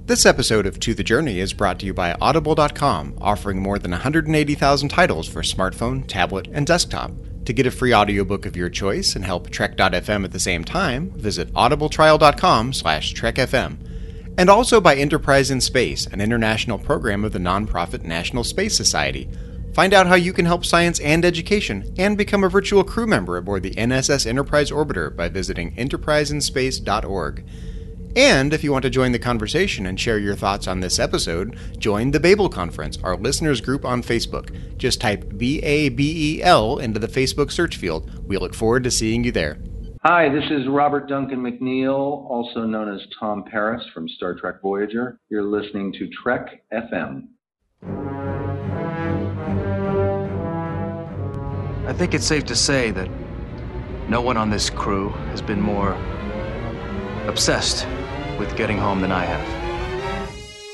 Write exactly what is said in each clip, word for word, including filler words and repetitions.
This episode of To the Journey is brought to you by Audible dot com, offering more than one hundred eighty thousand titles for smartphone, tablet, and desktop. To get a free audiobook of your choice and help Trek dot f m at the same time, visit audibletrial dot com slash trek f m. And also by Enterprise in Space, an international program of the nonprofit National Space Society. Find out how you can help science and education, and become a virtual crew member aboard the N S S Enterprise Orbiter by visiting enterprise in space dot org. And if you want to join the conversation and share your thoughts on this episode, join the Babel Conference, our listeners group on Facebook. Just type B A B E L into the Facebook search field. We look forward to seeing you there. Hi, this is Robert Duncan McNeil, also known as Tom Paris from Star Trek Voyager. You're listening to Trek F M. I think it's safe to say that no one on this crew has been more obsessed with getting home than I have.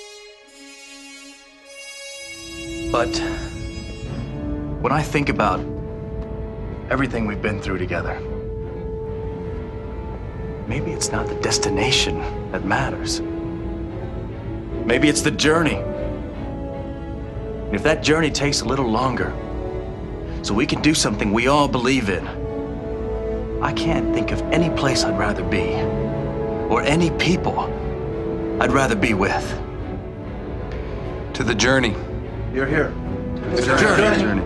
But when I think about everything we've been through together, maybe it's not the destination that matters. Maybe it's the journey. And if that journey takes a little longer, so we can do something we all believe in, I can't think of any place I'd rather be, or any people I'd rather be with. To the journey. You're here. To the journey. journey. journey.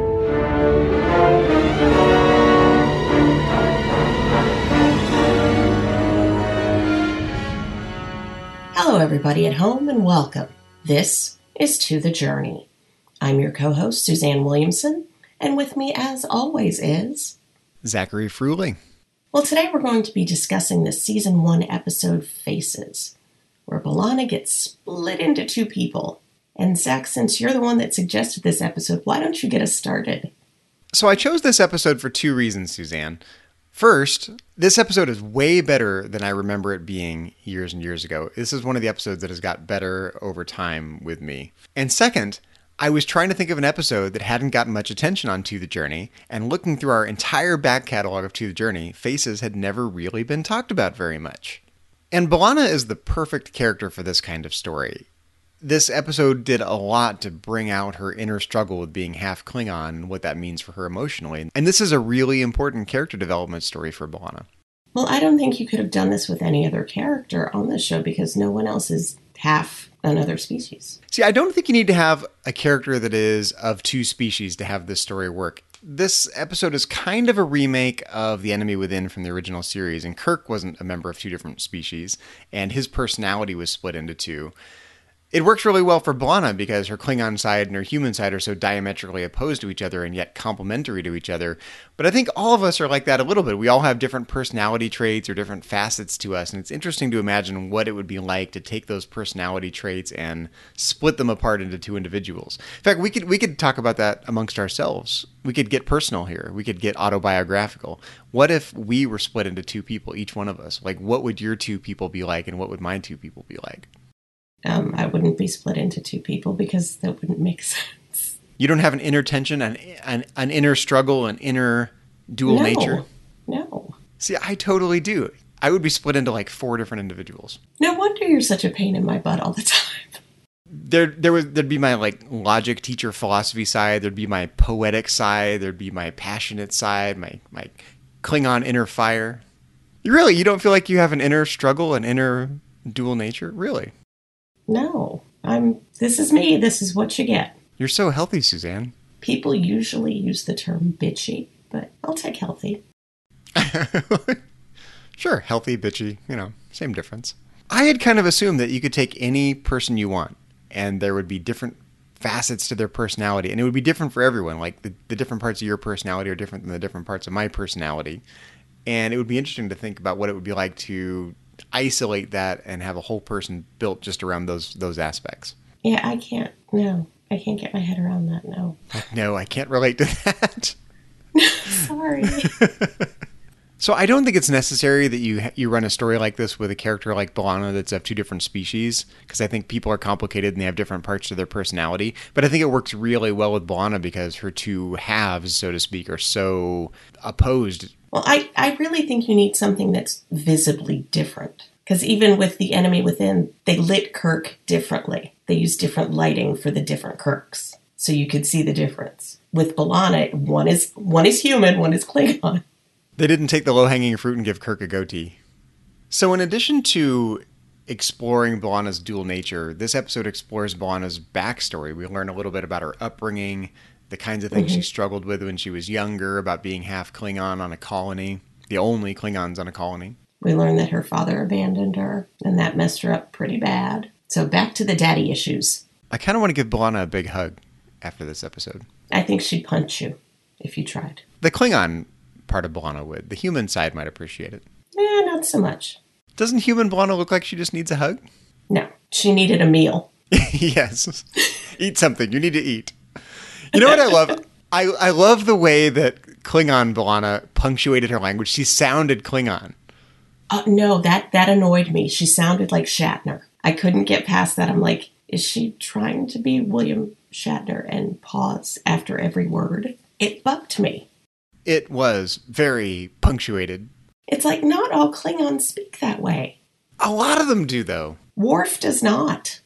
Hello, everybody at home, and welcome. This is To the Journey. I'm your co-host, Suzanne Williamson, and with me, as always, is Zachary Fruehling. Well, today we're going to be discussing the Season one episode, Faces, where B'Elanna gets split into two people. And Zach, since you're the one that suggested this episode, why don't you get us started? So I chose this episode for two reasons, Suzanne. First, this episode is way better than I remember it being years and years ago. This is one of the episodes that has got better over time with me. And second, I was trying to think of an episode that hadn't gotten much attention on To the Journey, and looking through our entire back catalog of To the Journey, Faces had never really been talked about very much. And B'Elanna is the perfect character for this kind of story. This episode did a lot to bring out her inner struggle with being half Klingon and what that means for her emotionally. And this is a really important character development story for B'Elanna. Well, I don't think you could have done this with any other character on this show because no one else is half another species. See, I don't think you need to have a character that is of two species to have this story work. This episode is kind of a remake of The Enemy Within from the original series, and Kirk wasn't a member of two different species, and his personality was split into two. It works really well for B'Elanna because her Klingon side and her human side are so diametrically opposed to each other and yet complementary to each other. But I think all of us are like that a little bit. We all have different personality traits or different facets to us, and it's interesting to imagine what it would be like to take those personality traits and split them apart into two individuals. In fact, we could we could talk about that amongst ourselves. We could get personal here. We could get autobiographical. What if we were split into two people, each one of us? Like, what would your two people be like, and what would my two people be like? Um, I wouldn't be split into two people because that wouldn't make sense. You don't have an inner tension, an, an, an inner struggle, an inner dual no, nature? No. See, I totally do. I would be split into like four different individuals. No wonder you're such a pain in my butt all the time. There, there would there'd be my like logic teacher philosophy side. There'd be my poetic side. There'd be my passionate side. My my Klingon inner fire. You really, you don't feel like you have an inner struggle, an inner dual nature, really? No, I'm. This is me. This is what you get. You're so healthy, Suzanne. People usually use the term bitchy, but I'll take healthy. Sure, healthy, bitchy, you know, same difference. I had kind of assumed that you could take any person you want, and there would be different facets to their personality, and it would be different for everyone. Like, the, the different parts of your personality are different than the different parts of my personality. And it would be interesting to think about what it would be like to isolate that and have a whole person built just around those those aspects. Yeah, I can't. No, I can't get my head around that. No. No, I can't relate to that. Sorry. So I don't think it's necessary that you you run a story like this with a character like B'Elanna that's of two different species, because I think people are complicated and they have different parts to their personality. But I think it works really well with B'Elanna because her two halves, so to speak, are so opposed. Well, I, I really think you need something that's visibly different. Because even with the enemy within, they lit Kirk differently. They used different lighting for the different Kirks, so you could see the difference. With B'Elanna, one is one is human, one is Klingon. They didn't take the low-hanging fruit and give Kirk a goatee. So in addition to exploring B'Elanna's dual nature, this episode explores B'Elanna's backstory. We learn a little bit about her upbringing, the kinds of things mm-hmm. she struggled with when she was younger, about being half Klingon on a colony, the only Klingons on a colony. We learn that her father abandoned her, and that messed her up pretty bad. So back to the daddy issues. I kind of want to give B'Elanna a big hug after this episode. I think she'd punch you if you tried. The Klingon part of B'Elanna would. The human side might appreciate it. Eh, not so much. Doesn't human B'Elanna look like she just needs a hug? No, she needed a meal. Yes. Eat something. You need to eat. You know what I love? I, I love the way that Klingon B'Elanna punctuated her language. She sounded Klingon. Uh, no, that, that annoyed me. She sounded like Shatner. I couldn't get past that. I'm like, is she trying to be William Shatner and pause after every word? It bugged me. It was very punctuated. It's like not all Klingons speak that way. A lot of them do, though. Worf does not.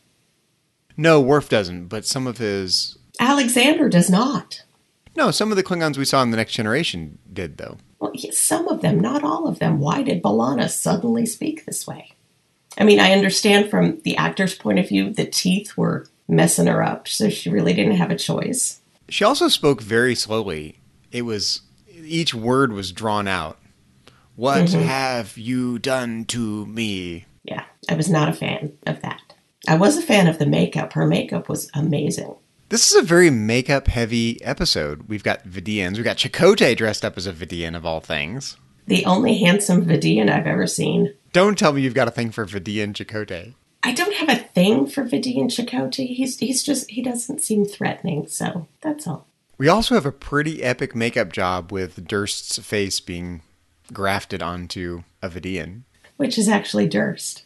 No, Worf doesn't, but some of his... Alexander does not. No, some of the Klingons we saw in The Next Generation did, though. Well, yes, some of them, not all of them. Why did B'Elanna suddenly speak this way? I mean, I understand from the actor's point of view, the teeth were messing her up, so she really didn't have a choice. She also spoke very slowly. It was, each word was drawn out. What mm-hmm. have you done to me? Yeah, I was not a fan of that. I was a fan of the makeup. Her makeup was amazing. This is a very makeup-heavy episode. We've got Vidians. We've got Chakotay dressed up as a Vidian, of all things. The only handsome Vidian I've ever seen. Don't tell me you've got a thing for Vidian Chakotay. I don't have a thing for Vidian Chakotay. He's he's just, he doesn't seem threatening, so that's all. We also have a pretty epic makeup job with Durst's face being grafted onto a Vidian. Which is actually Durst.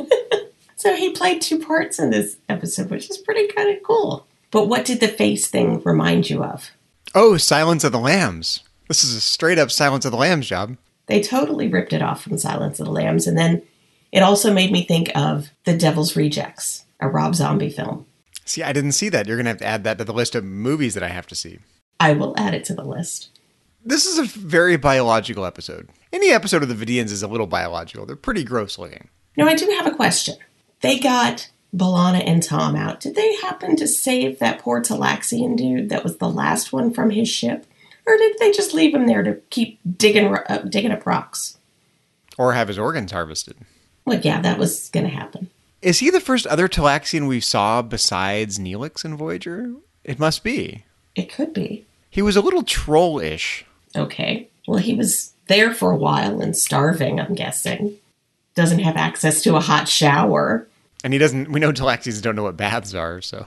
So he played two parts in this episode, which is pretty kind of cool. But what did the face thing remind you of? Oh, Silence of the Lambs. This is a straight-up Silence of the Lambs job. They totally ripped it off from Silence of the Lambs. And then it also made me think of The Devil's Rejects, a Rob Zombie film. See, I didn't see that. You're going to have to add that to the list of movies that I have to see. I will add it to the list. This is a very biological episode. Any episode of the Vidians is a little biological. They're pretty gross looking. Now, I do have a question. They got B'Elanna and Tom out. Did they happen to save that poor Talaxian dude that was the last one from his ship? Or did they just leave him there to keep digging uh, digging up rocks? Or have his organs harvested? Well, yeah, that was going to happen. Is he the first other Talaxian we saw besides Neelix and Voyager? It must be. It could be. He was a little troll-ish. Okay. Well, he was there for a while and starving, I'm guessing. Doesn't have access to a hot shower. And he doesn't, we know Talaxians don't know what baths are, so.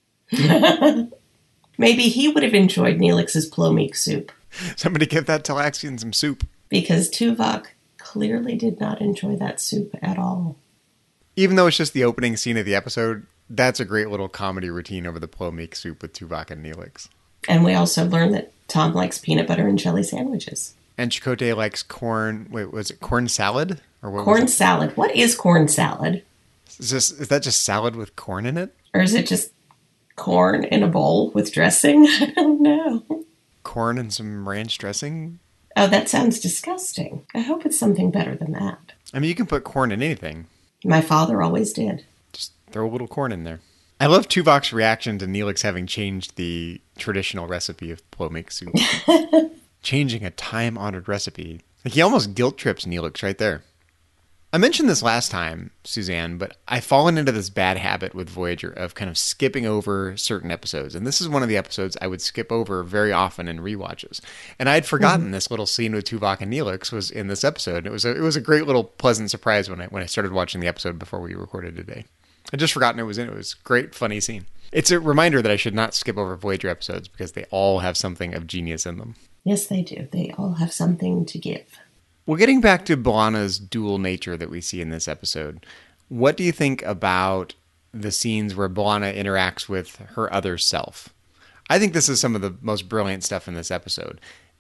Maybe he would have enjoyed Neelix's plomeek soup. Somebody give that Talaxian some soup. Because Tuvok clearly did not enjoy that soup at all. Even though it's just the opening scene of the episode, that's a great little comedy routine over the plomeek soup with Tuvok and Neelix. And we also learned that Tom likes peanut butter and jelly sandwiches. And Chakotay likes corn, wait, was it corn salad? Or what corn salad. What is corn salad? Is, this, is that just salad with corn in it? Or is it just corn in a bowl with dressing? I don't know. Corn and some ranch dressing? Oh, that sounds disgusting. I hope it's something better than that. I mean, you can put corn in anything. My father always did. Just throw a little corn in there. I love Tuvok's reaction to Neelix having changed the traditional recipe of plomeek soup. Changing a time-honored recipe. Like, he almost guilt trips Neelix right there. I mentioned this last time, Suzanne, but I've fallen into this bad habit with Voyager of kind of skipping over certain episodes. And this is one of the episodes I would skip over very often in rewatches. And I'd forgotten mm-hmm. this little scene with Tuvok and Neelix was in this episode. It was a, it was a great little pleasant surprise when I when I started watching the episode before we recorded today. I'd just forgotten it was in it. It was a great, funny scene. It's a reminder that I should not skip over Voyager episodes because they all have something of genius in them. Yes, they do. They all have something to give. Well, getting back to B'Elanna's dual nature that we see in this episode, what do you think about the scenes where B'Elanna interacts with her other self? I think this is some of the most brilliant stuff in this episode.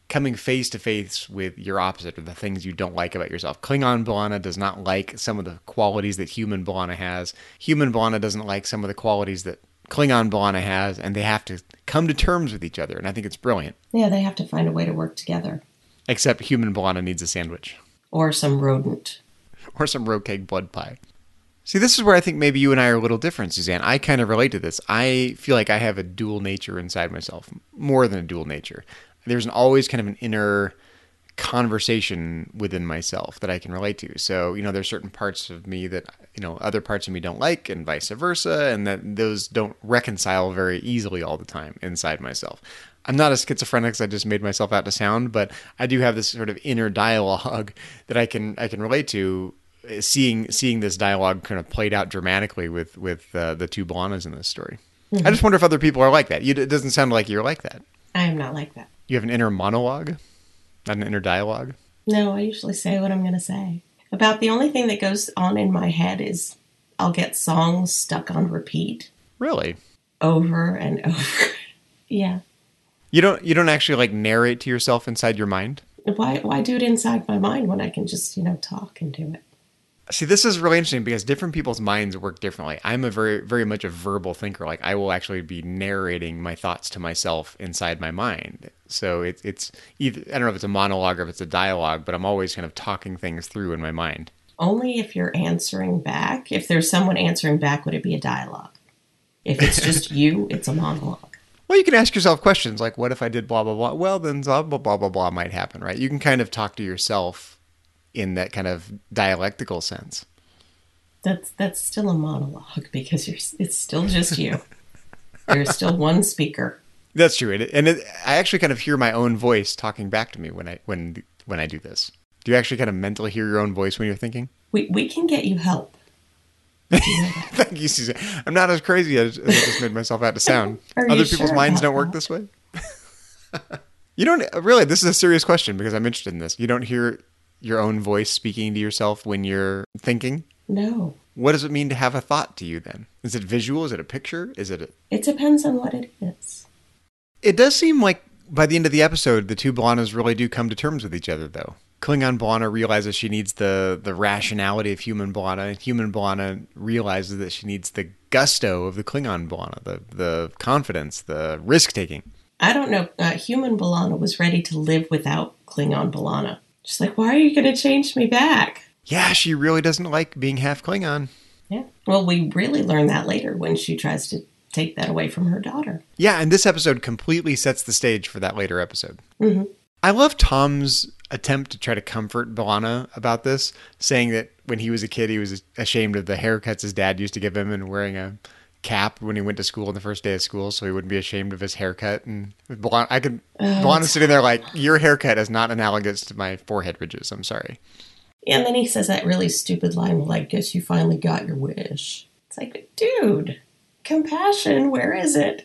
coming face to face with your opposite or the things you don't like about yourself. Klingon B'Elanna does not like some of the qualities that human B'Elanna has. Human B'Elanna doesn't like some of the qualities that Klingon B'Elanna has, and they have to come to terms with each other, and I think it's brilliant. Yeah, they have to find a way to work together. Except human B'Elanna needs a sandwich. Or some rodent. Or some road cake blood pie. See, this is where I think maybe you and I are a little different, Suzanne. I kind of relate to this. I feel like I have a dual nature inside myself, more than a dual nature. There's an, always kind of an inner conversation within myself that I can relate to. So, you know, there's certain parts of me that, you know, other parts of me don't like and vice versa, and that those don't reconcile very easily all the time inside myself. I'm not as schizophrenic as I just made myself out to sound, but I do have this sort of inner dialogue that I can I can relate to, seeing seeing this dialogue kind of played out dramatically with, with uh, the two B'Elannas in this story. Mm-hmm. I just wonder if other people are like that. You, it doesn't sound like you're like that. I am not like that. You have an inner monologue? Not an inner dialogue? No, I usually say what I'm going to say. About the only thing that goes on in my head is I'll get songs stuck on repeat. Really? Over and over. Yeah. You don't you don't actually like narrate to yourself inside your mind? Why why do it inside my mind when I can just, you know, talk and do it? See, this is really interesting because different people's minds work differently. I'm a very, very much a verbal thinker. Like, I will actually be narrating my thoughts to myself inside my mind. So it, it's either, I don't know if it's a monologue or if it's a dialogue, but I'm always kind of talking things through in my mind. Only if you're answering back. If there's someone answering back, would it be a dialogue? If it's just you, it's a monologue. Well, you can ask yourself questions like, what if I did blah, blah, blah? Well, then blah, blah, blah, blah, blah might happen, right? You can kind of talk to yourself in that kind of dialectical sense. That's that's still a monologue because you're it's still just you. There's still one speaker. That's true, and, it, and it, I actually kind of hear my own voice talking back to me when I when when I do this. Do you actually kind of mentally hear your own voice when you're thinking? We we can get you help. You know Thank you, Susan. I'm not as crazy as, as I just made myself out to sound. Other people's sure minds don't that? work this way. You don't really. This is a serious question because I'm interested in this. You don't hear your own voice speaking to yourself when you're thinking? No. What does it mean to have a thought to you then? Is it visual? Is it a picture? Is it a... It depends on what it is. It does seem like by the end of the episode, the two B'Elannas really do come to terms with each other, though. Klingon B'Elanna realizes she needs the, the rationality of human B'Elanna, and human B'Elanna realizes that she needs the gusto of the Klingon B'Elanna, the, the confidence, the risk-taking. I don't know. Uh, human B'Elanna was ready to live without Klingon B'Elanna. She's like, why are you going to change me back? Yeah, she really doesn't like being half Klingon. Yeah. Well, we really learn that later when she tries to take that away from her daughter. Yeah, and this episode completely sets the stage for that later episode. Mm-hmm. I love Tom's attempt to try to comfort B'Elanna about this, saying that when he was a kid, he was ashamed of the haircuts his dad used to give him and wearing a cap when he went to school on the first day of school, so he wouldn't be ashamed of his haircut. And B'Elanna, I could, oh, B'Elanna's sitting there like, your haircut is not analogous to my forehead ridges. I'm sorry. And then he says that really stupid line, well, I guess you finally got your wish. It's like, dude, compassion, where is it?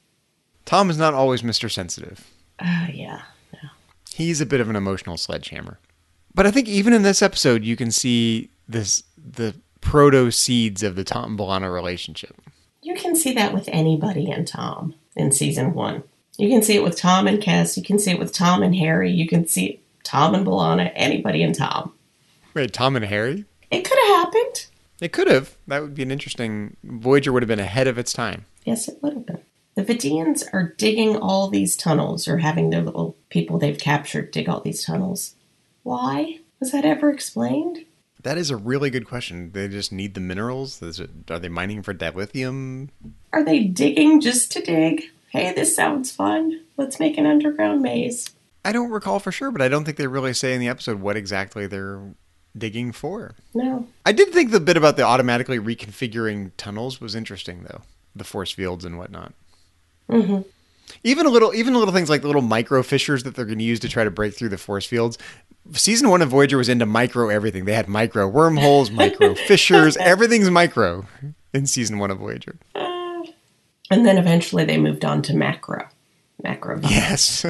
Tom is not always Mister Sensitive. Ah, uh, yeah. yeah. He's a bit of an emotional sledgehammer. But I think even in this episode, you can see this the proto-seeds of the Tom-B'Elanna relationship. You can see that with anybody in Tom in season one. You can see it with Tom and Kes. You can see it with Tom and Harry. You can see it, Tom and B'Elanna, anybody in Tom. Wait, Tom and Harry? It could have happened. It could have. That would be an interesting... Voyager would have been ahead of its time. Yes, it would have been. The Vidians are digging all these tunnels, or having their little people they've captured dig all these tunnels. Why? Was that ever explained? That is a really good question. They just need the minerals? Is it, are they mining for dilithium? Are they digging just to dig? Hey, this sounds fun. Let's make an underground maze. I don't recall for sure, but I don't think they really say in the episode what exactly they're digging for. No. I did think the bit about the automatically reconfiguring tunnels was interesting, though. The force fields and whatnot. Mm-hmm. Even a little, even little things like the little micro fissures that they're going to use to try to break through the force fields. Season one of Voyager was into micro everything. They had micro wormholes, micro fissures. Everything's micro in season one of Voyager. Uh, and then eventually they moved on to macro. Macro. Yes.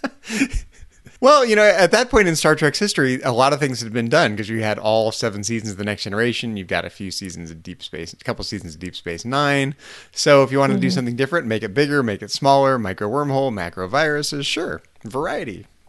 Well, you know, at that point in Star Trek's history, a lot of things had been done because you had all seven seasons of The Next Generation. You've got a few seasons of Deep Space, a couple seasons of Deep Space Nine. So if you want to mm-hmm. do something different, make it bigger, make it smaller, micro wormhole, macro viruses, sure. Variety.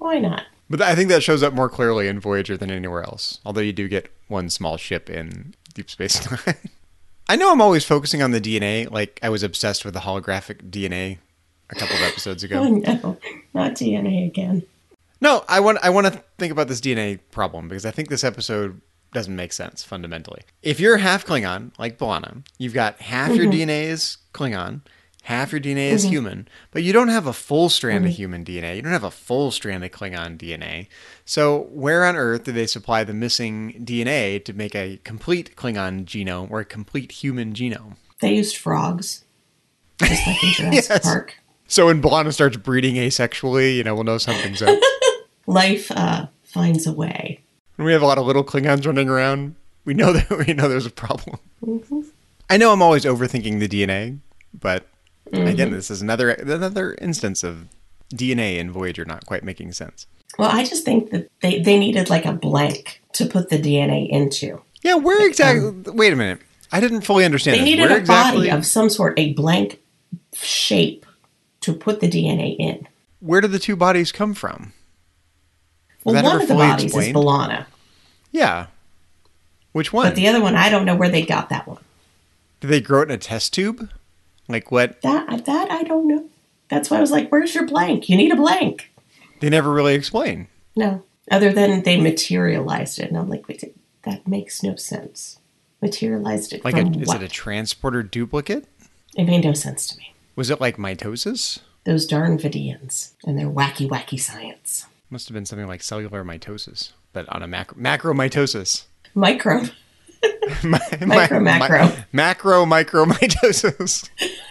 Why not? But I think that shows up more clearly in Voyager than anywhere else. Although you do get one small ship in Deep Space Nine. I know I'm always focusing on the D N A. Like, I was obsessed with the holographic D N A a couple of episodes ago. Oh, no. Not D N A again. No, I want I want to think about this D N A problem because I think this episode doesn't make sense fundamentally. If you're half Klingon, like B'Elanna, you've got half mm-hmm. your D N A is Klingon, half your D N A is mm-hmm. human, but you don't have a full strand mm-hmm. of human D N A. You don't have a full strand of Klingon D N A. So where on Earth do they supply the missing D N A to make a complete Klingon genome or a complete human genome? They used frogs, just like in Jurassic yes. Park. So when B'Elanna starts breeding asexually, you know, we'll know something's up. Life uh, finds a way. When we have a lot of little Klingons running around, we know that we know there's a problem. Mm-hmm. I know I'm always overthinking the D N A, but mm-hmm. again, this is another another instance of D N A in Voyager not quite making sense. Well, I just think that they, they needed like a blank to put the D N A into. Yeah, where exactly? Um, wait a minute. I didn't fully understand. They this. needed where a exactly, body of some sort, a blank shape to put the D N A in. Where did the two bodies come from? Was well, one of the bodies explained? is B'Elanna. Yeah. Which one? But the other one, I don't know where they got that one. Did they grow it in a test tube? Like what? That that I don't know. That's why I was like, where's your blank? You need a blank. They never really explain. No. Other than they materialized it. And I'm like, wait, that makes no sense. Materialized it like from a, Is what? it a transporter duplicate? It made no sense to me. Was it like mitosis? Those darn Vidians and their wacky, wacky science. Must have been something like cellular mitosis, but on a macro macromitosis. Micro. my, micro, my, macro. My, macro, micromitosis.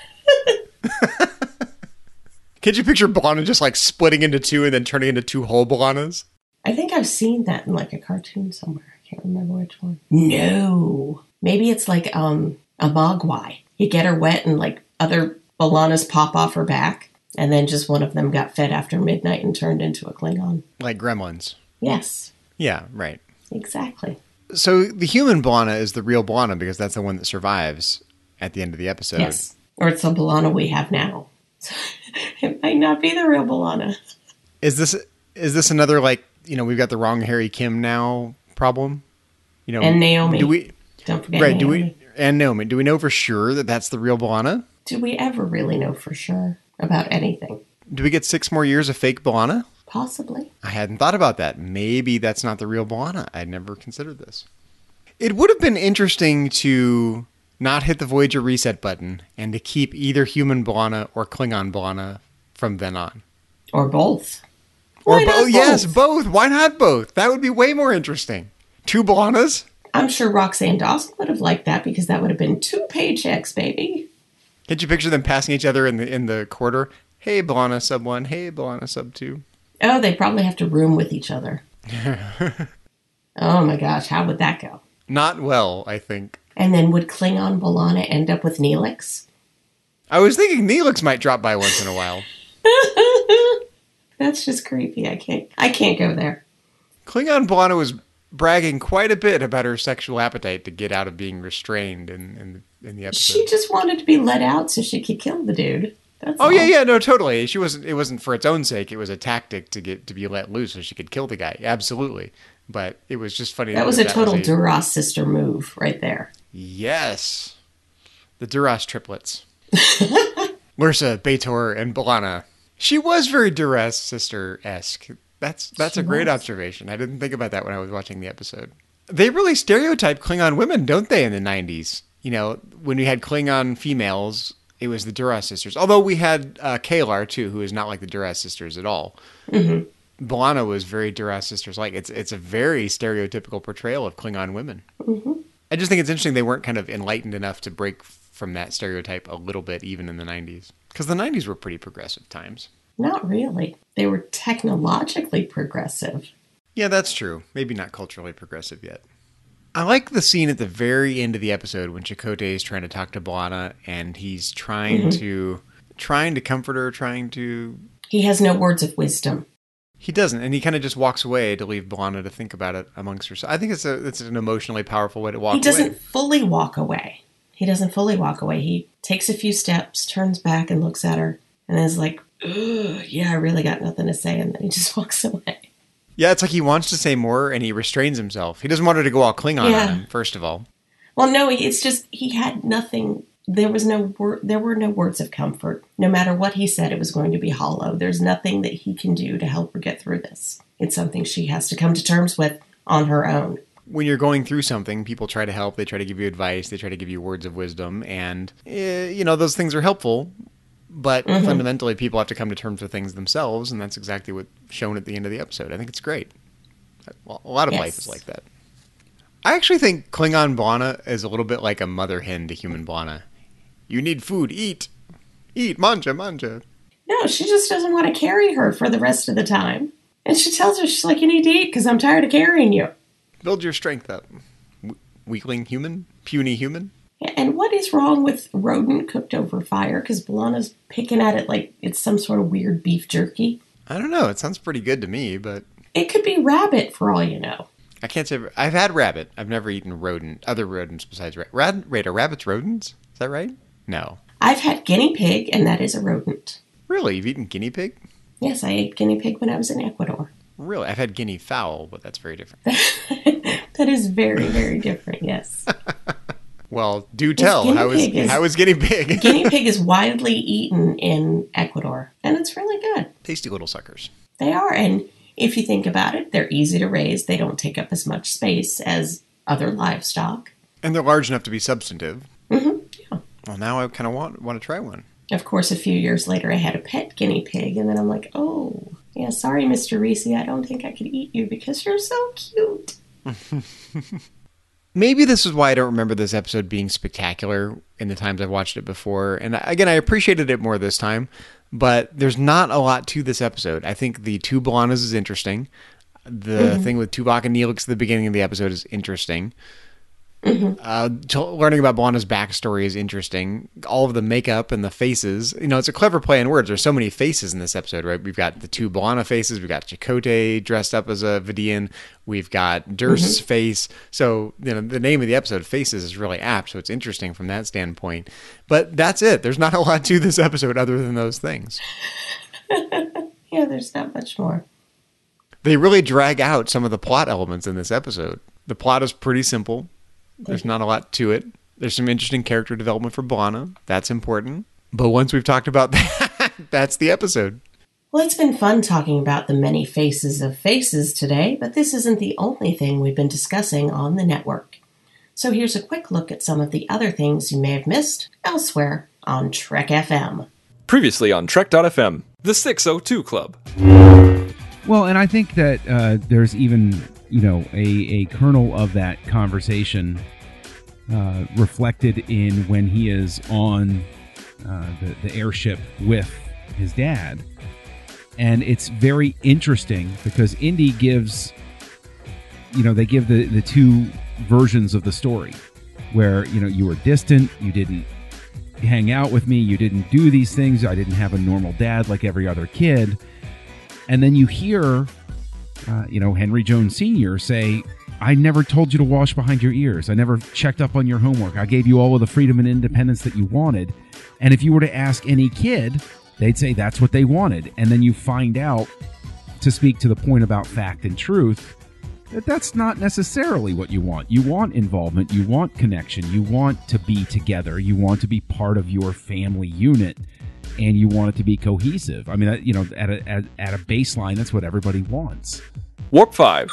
Can't you picture B'Elanna just like splitting into two and then turning into two whole B'Elannas? I think I've seen that in like a cartoon somewhere. I can't remember which one. No. Maybe it's like um a Mogwai. You get her wet and like other B'Elannas pop off her back. And then just one of them got fed after midnight and turned into a Klingon. Like gremlins. Yes. Yeah, right. Exactly. So the human B'Elanna is the real B'Elanna because that's the one that survives at the end of the episode. Yes. Or it's the B'Elanna we have now. So it might not be the real B'Elanna. Is this is this another like, you know, we've got the wrong Harry Kim now problem? You know, and Naomi. Do we Don't forget right, Naomi. Do we and Naomi, do we know for sure that that's the real B'Elanna? Do we ever really know for sure about anything? Do we get six more years of fake B'Elanna? Possibly. I hadn't thought about that. Maybe that's not the real B'Elanna. I'd never considered this. It would have been interesting to not hit the Voyager reset button and to keep either human B'Elanna or Klingon B'Elanna from then on. Or both. Or Why bo- not both? Yes, both. Why not both? That would be way more interesting. Two B'Elannas? I'm sure Roxanne Dawson would have liked that because that would have been two paychecks, baby. Can't you picture them passing each other in the in the corridor? Hey, B'Elanna sub one. Hey, B'Elanna sub two. Oh, they probably have to room with each other. Oh my gosh, how would that go? Not well, I think. And then would Klingon B'Elanna end up with Neelix? I was thinking Neelix might drop by once in a while. That's just creepy. I can't. I can't go there. Klingon B'Elanna was bragging quite a bit about her sexual appetite to get out of being restrained in in, in the episode. She just wanted to be let out so she could kill the dude. That's oh all. yeah, yeah, no, totally. She wasn't. It wasn't for its own sake. It was a tactic to get to be let loose so she could kill the guy. Absolutely. But it was just funny. That, that was a that total was a, Duras sister move right there. Yes, the Duras triplets. Lursa, B'Etor, and B'Elanna. She was very Duras sister-esque. That's that's she a great was. observation. I didn't think about that when I was watching the episode. They really stereotype Klingon women, don't they, in the nineties? You know, when we had Klingon females, it was the Duras sisters. Although we had uh, Kalar, too, who is not like the Duras sisters at all. Mm-hmm. B'Elanna was very Duras sisters-like. It's, it's a very stereotypical portrayal of Klingon women. Mm-hmm. I just think it's interesting they weren't kind of enlightened enough to break from that stereotype a little bit, even in the nineties. Because the nineties were pretty progressive times. Not really. They were technologically progressive. Yeah, that's true. Maybe not culturally progressive yet. I like the scene at the very end of the episode when Chakotay is trying to talk to B'Elanna, and he's trying mm-hmm. to trying to comfort her, trying to... He has no words of wisdom. He doesn't, and he kind of just walks away to leave B'Elanna to think about it amongst herself. I think it's a it's an emotionally powerful way to walk away. He doesn't away. fully walk away. He doesn't fully walk away. He takes a few steps, turns back, and looks at her, and is like, ugh, yeah, I really got nothing to say, and then he just walks away. Yeah, it's like he wants to say more, and he restrains himself. He doesn't want her to go all Klingon Yeah. on him, first of all. Well, no, it's just he had nothing. There was no word. There were no words of comfort. No matter what he said, it was going to be hollow. There's nothing that he can do to help her get through this. It's something she has to come to terms with on her own. When you're going through something, people try to help. They try to give you advice. They try to give you words of wisdom. And, eh, you know, those things are helpful. But Mm-hmm. fundamentally, people have to come to terms with things themselves. And that's exactly what's shown at the end of the episode. I think it's great. Well, a lot of Yes. life is like that. I actually think Klingon B'Elanna is a little bit like a mother hen to human B'Elanna. You need food. Eat. Eat. Manja, manja. No, she just doesn't want to carry her for the rest of the time. And she tells her, she's like, you need to eat because I'm tired of carrying you. Build your strength up. W- weakling human? Puny human? And what is wrong with rodent cooked over fire? Because B'Elanna's picking at it like it's some sort of weird beef jerky. I don't know. It sounds pretty good to me, but It could be rabbit for all you know. I can't say. I've had rabbit. I've never eaten rodent. Other rodents besides rabbit. Rad, wait, are rabbits rodents? Is that right? No. I've had guinea pig, and that is a rodent. Really? You've eaten guinea pig? Yes, I ate guinea pig when I was in Ecuador. Really? I've had guinea fowl, but that's very different. That is very, very different, yes. Well, do tell. guinea How is, pig is- how is guinea pig? Guinea pig is widely eaten in Ecuador, and it's really good. Tasty little suckers. They are, and if you think about it, they're easy to raise. They don't take up as much space as other livestock. And they're large enough to be substantive. hmm Yeah. Well, now I kind of want want to try one. Of course, a few years later, I had a pet guinea pig, and then I'm like, oh, yeah, sorry, Mister Reese, I don't think I could eat you because you're so cute. Maybe this is why I don't remember this episode being spectacular in the times I've watched it before. And again, I appreciated it more this time, but there's not a lot to this episode. I think the two B'Elannas is interesting. The thing with Tuvok and Neelix at the beginning of the episode is interesting. Uh, to, learning about B'Elanna's backstory is interesting. All of the makeup and the faces, you know, it's a clever play in words. There's so many faces in this episode, right? We've got the two B'Elanna faces. We've got Chakotay dressed up as a Vidian. We've got Durst's face. So, you know, the name of the episode, Faces, is really apt. So it's interesting from that standpoint. But that's it. There's not a lot to this episode other than those things. Yeah, there's not much more. They really drag out some of the plot elements in this episode. The plot is pretty simple. There's not a lot to it. There's some interesting character development for B'Elanna. That's important. But once we've talked about that, that's the episode. Well, it's been fun talking about the many faces of faces today, but this isn't the only thing we've been discussing on the network. So here's a quick look at some of the other things you may have missed elsewhere on Trek F M. Previously on Trek dot F M, the six oh two Club. Well, and I think that uh, there's even, you know, a, a kernel of that conversation uh, reflected in when he is on uh, the, the airship with his dad. And it's very interesting because Indy gives, you know, they give the, the two versions of the story where, you know, you were distant, you didn't hang out with me, you didn't do these things, I didn't have a normal dad like every other kid. And then you hear, uh, you know, Henry Jones Senior say, I never told you to wash behind your ears. I never checked up on your homework. I gave you all of the freedom and independence that you wanted. And if you were to ask any kid, they'd say that's what they wanted. And then you find out, to speak to the point about fact and truth, that that's not necessarily what you want. You want involvement. You want connection. You want to be together. You want to be part of your family unit. And you want it to be cohesive. I mean, you know, at a, at, at a baseline, that's what everybody wants. Warp five.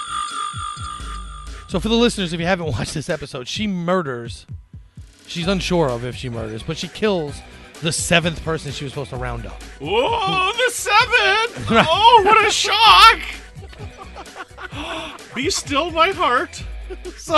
So for the listeners, if you haven't watched this episode, she murders. She's unsure of if she murders, but she kills the seventh person she was supposed to round up. Whoa, the seventh! Oh, what a shock! Be still my heart. So,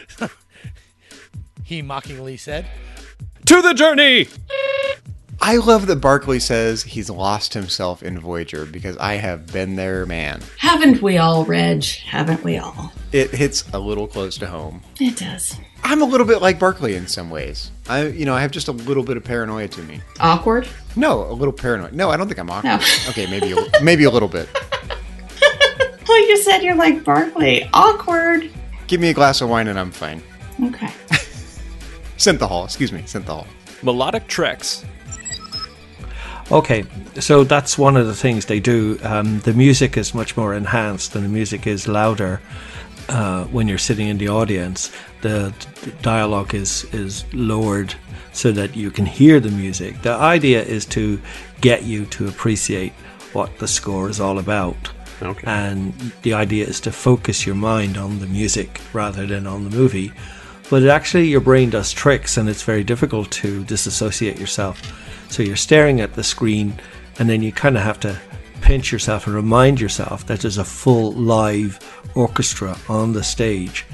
he mockingly said, To the journey! I love that Barclay says he's lost himself in Voyager because I have been there, man. Haven't we all, Reg? Haven't we all? It hits a little close to home. It does. I'm a little bit like Barclay in some ways. I, you know, I have just a little bit of paranoia to me. Awkward? No, a little paranoid. No, I don't think I'm awkward. No. Okay, maybe a, maybe a little bit. Well, you said you're like Barclay. Awkward. Give me a glass of wine and I'm fine. Okay. Synthahol, excuse me, Synthahol. Melodic Treks. Okay, so that's one of the things they do. Um, the music is much more enhanced and the music is louder uh, when you're sitting in the audience. The, the dialogue is, is lowered so that you can hear the music. The idea is to get you to appreciate what the score is all about. Okay. And the idea is to focus your mind on the music rather than on the movie. But it actually, your brain does tricks and it's very difficult to disassociate yourself. So you're staring at the screen and then you kind of have to pinch yourself and remind yourself that there's a full live orchestra on the stage.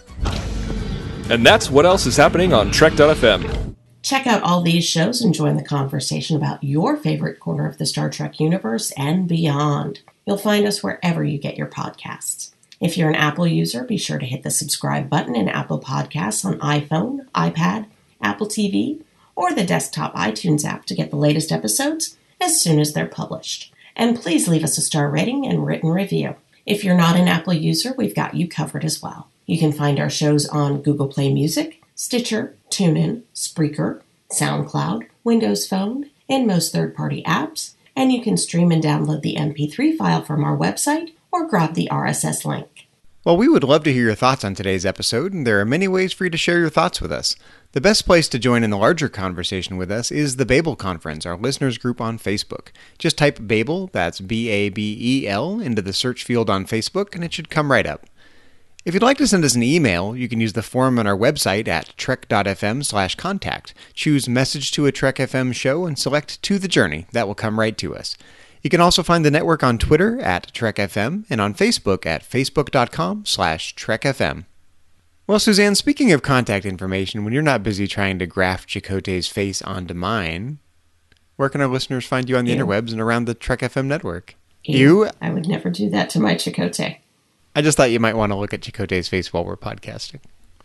And that's what else is happening on Trek dot f m. Check out all these shows and join the conversation about your favorite corner of the Star Trek universe and beyond. You'll find us wherever you get your podcasts. If you're an Apple user, be sure to hit the subscribe button in Apple Podcasts on iPhone, iPad, Apple T V, or the desktop iTunes app to get the latest episodes as soon as they're published. And please leave us a star rating and written review. If you're not an Apple user, we've got you covered as well. You can find our shows on Google Play Music, Stitcher, TuneIn, Spreaker, SoundCloud, Windows Phone, and most third-party apps. And you can stream and download the M P three file from our website or grab the R S S link. Well, we would love to hear your thoughts on today's episode, and there are many ways for you to share your thoughts with us. The best place to join in the larger conversation with us is the Babel Conference, our listeners group on Facebook. Just type Babel, that's B A B E L, into the search field on Facebook, and it should come right up. If you'd like to send us an email, you can use the form on our website at trek dot f m slash contact. Choose Message to a Trek F M Show and select To the Journey. That will come right to us. You can also find the network on Twitter at Trek F M and on Facebook at facebook dot com slash Trek F M. Well, Suzanne, speaking of contact information, when you're not busy trying to graft Chakotay's face onto mine, where can our listeners find you on the Ew. interwebs and around the Trek F M network? Ew. You? I would never do that to my Chakotay. I just thought you might want to look at Chakotay's face while we're podcasting.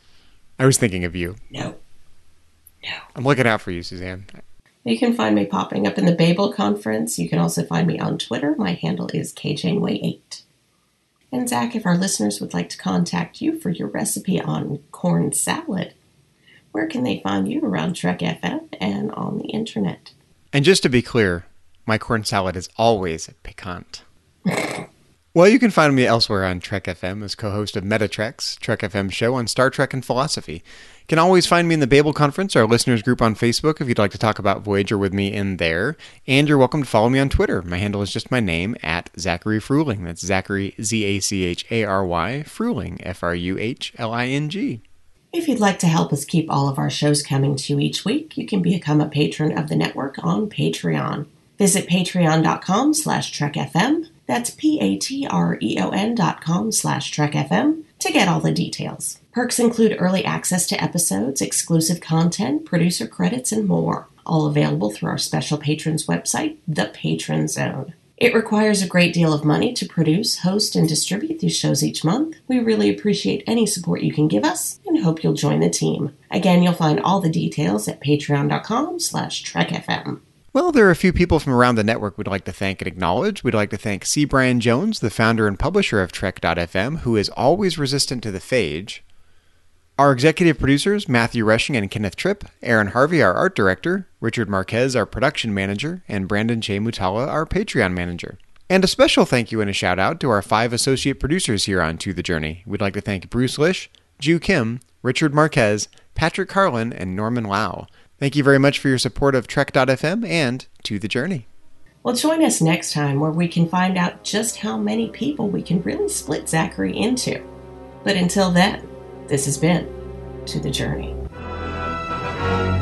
I was thinking of you. No. No. I'm looking out for you, Suzanne. You can find me popping up in the Babel Conference. You can also find me on Twitter. My handle is K Janeway eight. And Zach, if our listeners would like to contact you for your recipe on corn salad, where can they find you around Trek F M and on the internet? And just to be clear, my corn salad is always piquant. Well, you can find me elsewhere on Trek F M as co-host of Metatrek's Trek F M show on Star Trek and philosophy. You can always find me in the Babel Conference, our listeners group on Facebook, if you'd like to talk about Voyager with me in there. And you're welcome to follow me on Twitter. My handle is just my name, at Zachary Fruhling. That's Zachary, Z A C H A R Y, Fruhling, F R U H L I N G. If you'd like to help us keep all of our shows coming to you each week, you can become a patron of the network on Patreon. Visit patreon dot com slash Trek F M. That's P-A-T-R-E-O-N dot com slash Trek F M to get all the details. Perks include early access to episodes, exclusive content, producer credits, and more. All available through our special patrons website, The Patron Zone. It requires a great deal of money to produce, host, and distribute these shows each month. We really appreciate any support you can give us and hope you'll join the team. Again, you'll find all the details at patreon dot com slash Trek F M. Well, there are a few people from around the network we'd like to thank and acknowledge. We'd like to thank C. Brian Jones, the founder and publisher of Trek dot F M, who is always resistant to the phage. Our executive producers, Matthew Rushing and Kenneth Tripp, Aaron Harvey, our art director, Richard Marquez, our production manager, and Brandon J. Mutala, our Patreon manager. And a special thank you and a shout out to our five associate producers here on To the Journey. We'd like to thank Bruce Lish, Ju Kim, Richard Marquez, Patrick Carlin, and Norman Lau. Thank you very much for your support of Trek dot F M and To the Journey. Well, join us next time where we can find out just how many people we can really split Zachary into. But until then, this has been To the Journey.